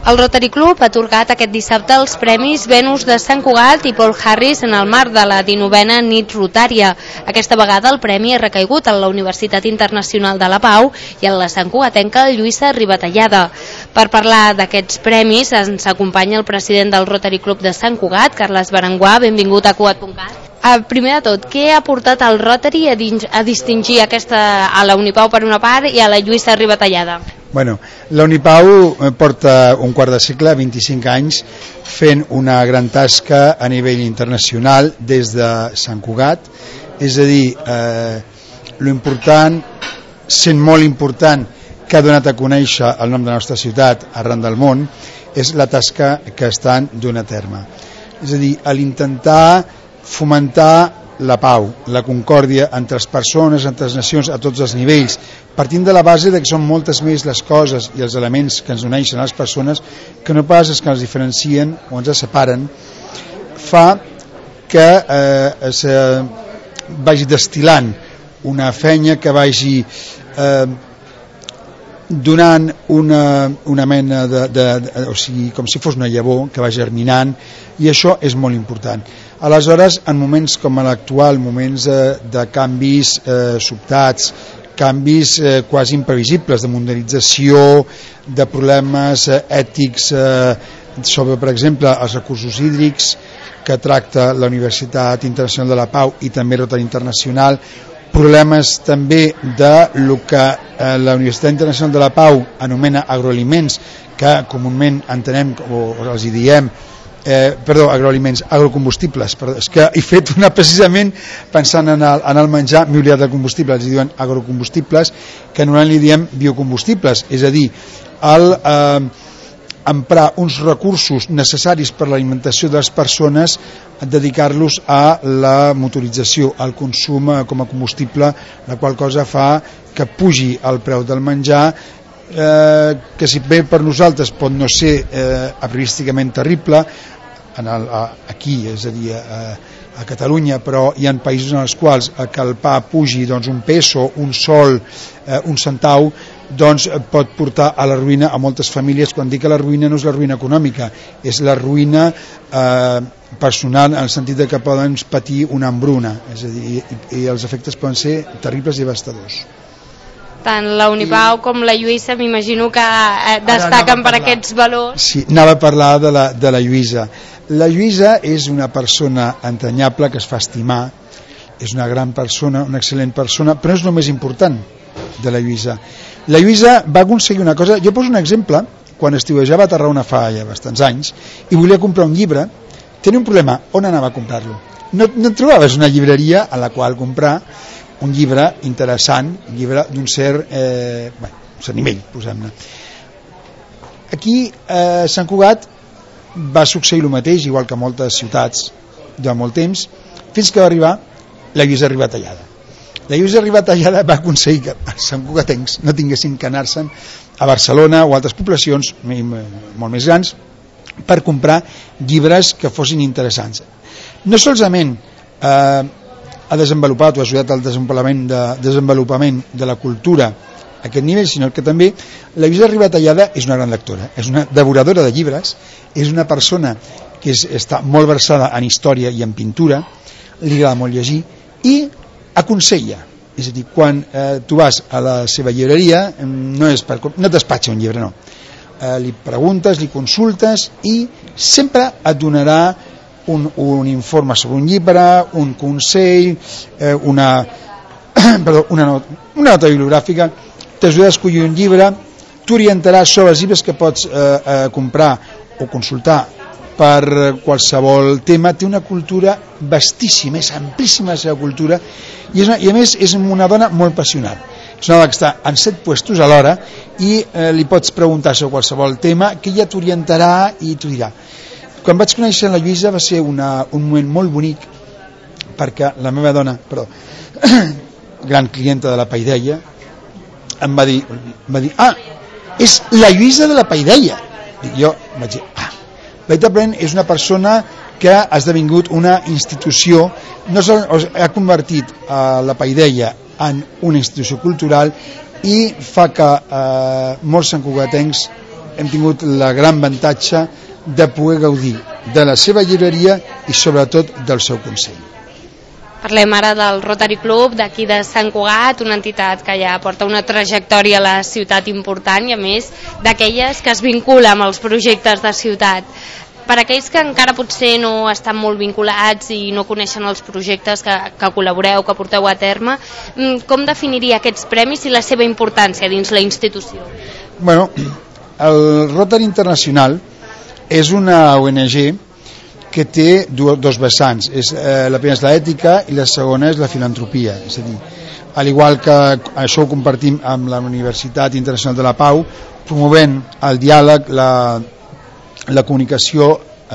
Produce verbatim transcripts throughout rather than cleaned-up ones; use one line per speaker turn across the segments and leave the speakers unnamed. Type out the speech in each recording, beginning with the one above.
El Rotary Club ha atorgat aquest dissabte els Premis Venus de Sant Cugat i Paul Harris en el marc de la dinovena nit rotària. Aquesta vegada el premi ha recaigut a la Universitat Internacional de la Pau i a la santcugatenca Lluïsa Ribatallada. Per parlar d'aquests premis ens acompanya el president del Rotary Club de Sant Cugat, Carles Berenguà. Benvingut a Cugat punt cat. Primer de tot, què ha portat el Rotary a, a distingir aquesta, a la Unipau per una part i a la Lluïsa Ribatallada?
Bueno, la Unipau porta un quart de segle, vint-i-cinc anys, fent una gran tasca a nivell internacional des de Sant Cugat. És a dir, eh, lo important, sent molt important, que ha donat a conèixer el nom de la nostra ciutat arran del món, és la tasca que estan duent a terme. És a dir, a l'intentar fomentar la pau, la concòrdia entre les persones, entre les nacions, a tots els nivells, partint de la base de que són moltes més les coses i els elements que ens uneixen a les persones que no pas els que ens diferencien o ens separen, fa que eh, es eh, vagi destil·lant una fenya que vagi eh, donant una, una mena de, de, de o sigui, com si fos una llavor que va germinant, i això és molt important. Aleshores, en moments com l'actual, moments eh, de canvis eh, sobtats, canvis eh, quasi imprevisibles, de modernització, de problemes eh, ètics eh, sobre, per exemple, els recursos hídrics que tracta la Universitat Internacional de la Pau i també Rotary Internacional, problemes també de lo que eh, la Universitat Internacional de la Pau anomena agroaliments, que comúment entenem o, o els hi diem Eh, perdó, agroaliments, agrocombustibles, perdó, és que he fet una precisament pensant en el, en el menjar, m'he oblidat de combustibles, els diuen agrocombustibles, que normalment li diem biocombustibles, és a dir, el eh, emprar uns recursos necessaris per l'alimentació de les persones, dedicar-los a la motorització, al consum com a combustible, la qual cosa fa que pugi el preu del menjar, eh, que si bé per nosaltres pot no ser eh, aprísticament terrible, en el, a, aquí, és a dir, a, a Catalunya, però hi ha països en els quals que el pa pugi doncs, un peso, un sol, eh, un centau, doncs pot portar a la ruïna a moltes famílies. Quan dic que la ruïna no és la ruïna econòmica, és la ruïna eh, personal, en el sentit de que poden patir una hambruna, és a dir, i, i els efectes poden ser terribles i devastadors.
Tant la Unipau com la Lluïsa m'imagino que destaquen per aquests valors.
Sí, anava a parlar de la, de la Lluïsa. La Lluïsa és una persona entranyable que es fa estimar, és una gran persona, una excel·lent persona, però és el més important de la Lluïsa. La Lluïsa va aconseguir una cosa, jo poso un exemple, quan estiuejava a Tarragona fa ja bastants anys i volia comprar un llibre, tenia un problema, on anava a comprar-lo? No, no trobaves una llibreria a la qual comprar un llibre interessant, un llibre d'un cert, eh, bueno, un cert nivell, posem-ne. Aquí a eh, Sant Cugat va succeir el mateix, igual que a moltes ciutats de molt temps, fins que va arribar la Lluïsa Ribatallada. La Lluïsa Ribatallada va aconseguir que els santcugatencs no tinguessin que anar-se'n a Barcelona o altres poblacions molt més grans per comprar llibres que fossin interessants. No solament eh, ha desenvolupat o ha ajudat al desenvolupament de, desenvolupament de la cultura a aquest nivell, sinó que també la Lluïsa Ribatallada és una gran lectora, és una devoradora de llibres, és una persona que és, està molt versada en història i en pintura, li agrada molt llegir i aconsella, és a dir, quan eh, tu vas a la seva llibreria no, és per, no et despatxa un llibre, no, eh, li preguntes, li consultes i sempre et donarà un, un informe sobre un llibre, un consell, eh, una, perdó, una, nota, una nota bibliogràfica, t'ajuda a escollir un llibre, t'orientaràs sobre els llibres que pots eh, eh, comprar o consultar per qualsevol tema. Té una cultura vastíssima, és amplíssima la seva cultura i, és una, i a més és una dona molt passional. És una dona que està en set puestos alhora i eh, li pots preguntar sobre qualsevol tema que ella t'orientarà i t'ho dirà. Quan vaig conèixer la Lluïsa va ser una, un moment molt bonic perquè la meva dona, perdó, gran clienta de la Paideia, em va dir, em va dir, ah, és la Lluïsa de la Paideia. Dic, jo vaig dir, ah, veritablement és una persona que ha esdevingut una institució, no sol, ha convertit a la Paideia en una institució cultural i fa que eh, molts santcugatencs hem tingut la gran avantatge de poder gaudir de la seva llibreria i sobretot del seu consell.
Parlem ara del Rotary Club d'aquí de Sant Cugat, una entitat que ja porta una trajectòria a la ciutat important i a més d'aquelles que es vincula amb els projectes de ciutat. Per aquells que encara potser no estan molt vinculats i no coneixen els projectes que, que col·laboreu, que porteu a terme, com definiria aquests premis i la seva importància dins la institució?
Bueno, el Rotary Internacional és una O N G que té dos vessants. És, eh, la primera és l'ètica i la segona és la filantropia. És a dir, al igual que això ho compartim amb la Universitat Internacional de la Pau, promovent el diàleg, la, la comunicació,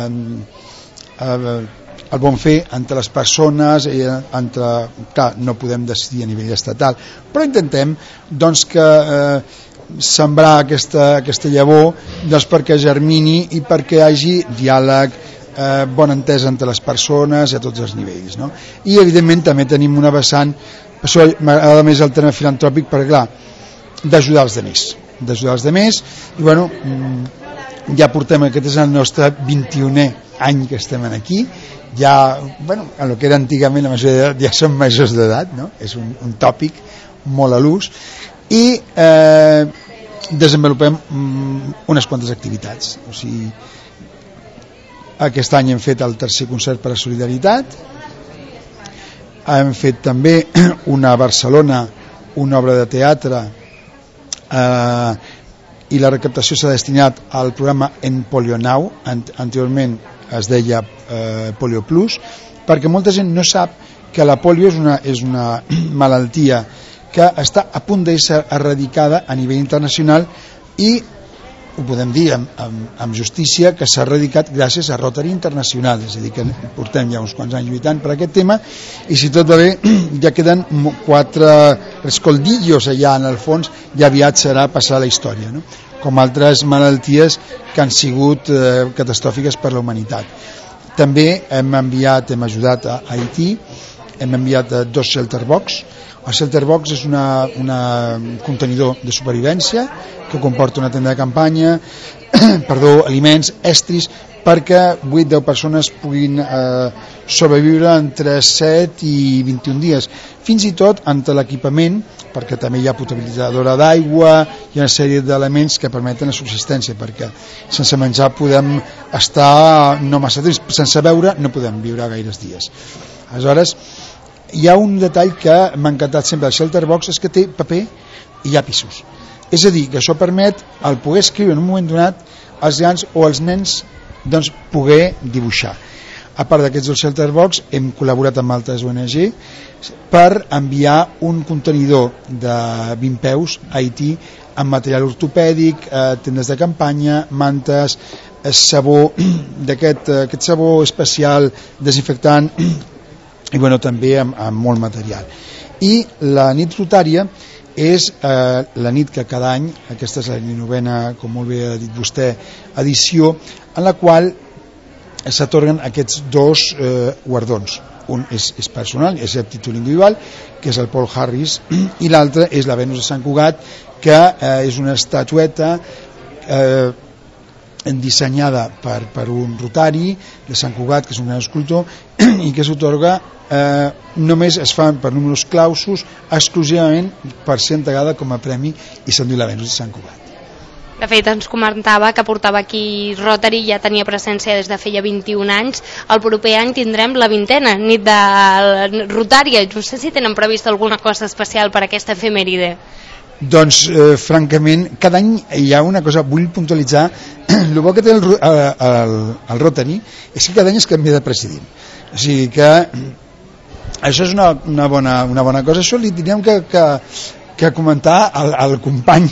eh, el bon fer entre les persones, eh, entre, clar, no podem decidir a nivell estatal, però intentem doncs, que eh, sembrar aquesta, aquesta llavor doncs, perquè germini i perquè hi hagi diàleg, Eh, bona entesa entre les persones a tots els nivells, no? I evidentment també tenim una vessant, això m'agrada més el terme filantròpic, perquè clar, d'ajudar els demés d'ajudar els demés i bueno, ja portem, aquest és el nostre vint-i-unè any que estem aquí, ja, bueno, en el que era antigament la majoria d'edat ja som majors d'edat, no? És un, un tòpic molt a l'ús i eh, desenvolupem mm, unes quantes activitats, o sigui, aquest any hem fet el tercer concert per a Solidaritat, hem fet també una a Barcelona, una obra de teatre, eh, i la recaptació s'ha destinat al programa En Polio Now, anteriorment es deia eh, Polio Plus, perquè molta gent no sap que la polio és una, és una malaltia que està a punt d'ésser erradicada a nivell internacional i ho podem dir amb, amb, amb justícia que s'ha erradicat gràcies a Rotary Internacional, és a dir que portem ja uns quants anys lluitant per aquest tema i si tot va bé ja queden quatre escoldillos allà en el fons i aviat serà passar a la història, no? Com altres malalties que han sigut eh, catastròfiques per la humanitat. També hem enviat, hem ajudat a Haití, hem enviat dos shelter box. El shelter box és una, una contenidor de supervivència que comporta una tenda de campanya, perdó, aliments, estris, perquè vuit a deu persones puguin eh, sobreviure entre set i vint-i-un dies. Fins i tot entre l'equipament, perquè també hi ha potabilitzadora d'aigua, hi ha una sèrie d'elements que permeten la subsistència, perquè sense menjar podem estar no massa temps, sense beure no podem viure gaires dies. Aleshores, hi ha un detall que m'ha encantat sempre del shelter box, és que té paper i llapisos. És a dir, que això permet el poder escriure en un moment donat als grans o als nens doncs, poder dibuixar. A part d'aquests dos shelter box hem col·laborat amb altres O N G per enviar un contenidor de vint peus a Haití amb material ortopèdic, eh, tendes de campanya, mantes, eh, sabó, d'aquest aquest sabó especial desinfectant i bueno, també amb, amb molt material. I la nit rotària és eh, la nit que cada any, aquesta és la novena, com molt bé ha dit vostè, edició, en la qual s'atorguen aquests dos eh, guardons. Un és, és personal, és el títol individual, que és el Paul Harris, i l'altre és la Venus de Sant Cugat, que eh, és una estatueta eh, dissenyada per, per un rotari de Sant Cugat, que és un gran escultor, i que s'atorga eh, només es fan per números clausos exclusivament per ser entregada com a premi i s'endú la Venus de Sant Cugat.
De fet, ens comentava que portava aquí Rotary, ja tenia presència des de feia vint-i-un anys. El proper any tindrem la vintena nit de Rotària. No sé si tenen previst alguna cosa especial per aquesta efemèride.
Doncs, eh, francament, cada any hi ha una cosa, vull puntualitzar, el bo que té el, el, el Rotary és que cada any es canvia de president. O sigui que això és una, una, bona, una bona cosa. Això li diríem que, que, que comentar al, al company,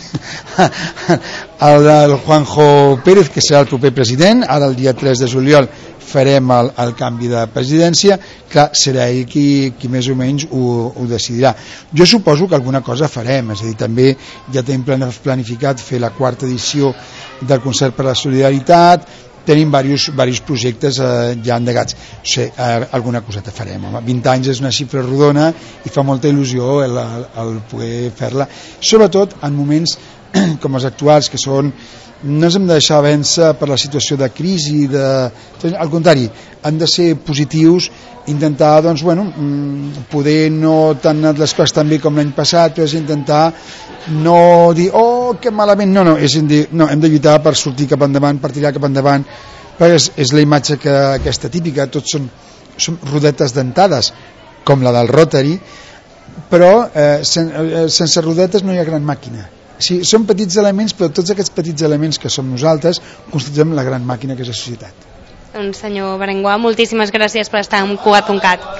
al, al Juanjo Pérez, que serà el proper president. Ara el dia tres de juliol farem el, el canvi de presidència, clar, serà ell qui, qui més o menys ho, ho decidirà. Jo suposo que alguna cosa farem, és a dir, també ja tenim planificat fer la quarta edició del concert per la solidaritat, tenim diversos, diversos projectes eh, ja endegats. O sigui, eh, alguna coseta farem. Home, vint anys és una xifra rodona i fa molta il·lusió el, el, el poder fer-la, sobretot en moments com els actuals, que són no ens hem de deixar vèncer per la situació de crisi, de... al contrari, han de ser positius, intentar, doncs, bueno, poder no tan anat les coses tan bé com l'any passat, però és intentar no dir, oh, que malament, no, no, és dir, no, hem de lluitar per sortir cap endavant, per tirar cap endavant, perquè és, és la imatge que aquesta típica, tots són, són rodetes dentades, com la del Rotary, però eh, sen, eh, sense rodetes no hi ha gran màquina. Sí, són petits elements, però tots aquests petits elements que som nosaltres constituïm la gran màquina que és la societat.
Doncs senyor Berenguer, moltíssimes gràcies per estar amb Cugat punt cat.